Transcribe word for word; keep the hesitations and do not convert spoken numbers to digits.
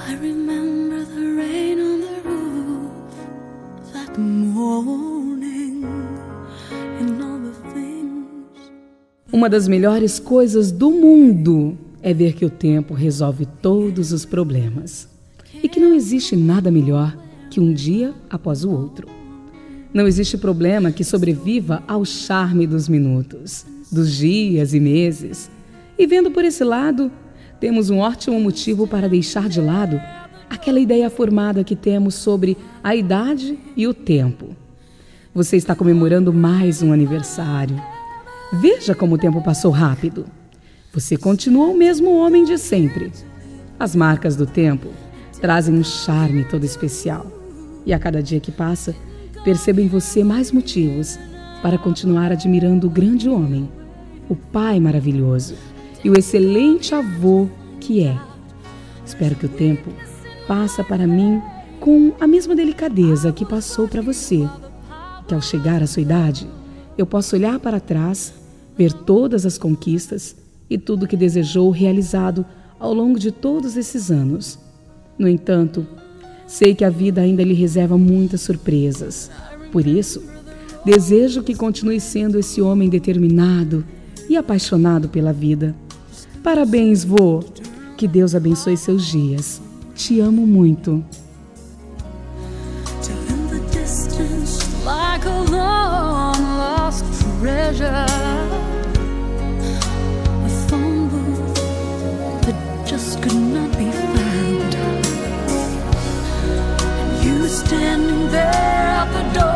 I remember the rain on the roof that morning and all the things. Uma das melhores coisas do mundo é ver que o tempo resolve todos os problemas e que não existe nada melhor que um dia após o outro. Não existe problema que sobreviva ao charme dos minutos, dos dias e meses. E vendo por esse lado, temos um ótimo motivo para deixar de lado aquela ideia formada que temos sobre a idade e o tempo. Você está comemorando mais um aniversário. Veja como o tempo passou rápido. Você continua o mesmo homem de sempre. As marcas do tempo trazem um charme todo especial. E a cada dia que passa, percebo em você mais motivos para continuar admirando o grande homem, o pai maravilhoso e o excelente avô que é. Espero que o tempo passe para mim com a mesma delicadeza que passou para você. Que ao chegar à sua idade, eu possa olhar para trás, ver todas as conquistas e tudo que desejou realizado ao longo de todos esses anos. No entanto, sei que a vida ainda lhe reserva muitas surpresas. Por isso, desejo que continue sendo esse homem determinado e apaixonado pela vida. Parabéns, vô! Que Deus abençoe seus dias. Te amo muito. Standing there at the door.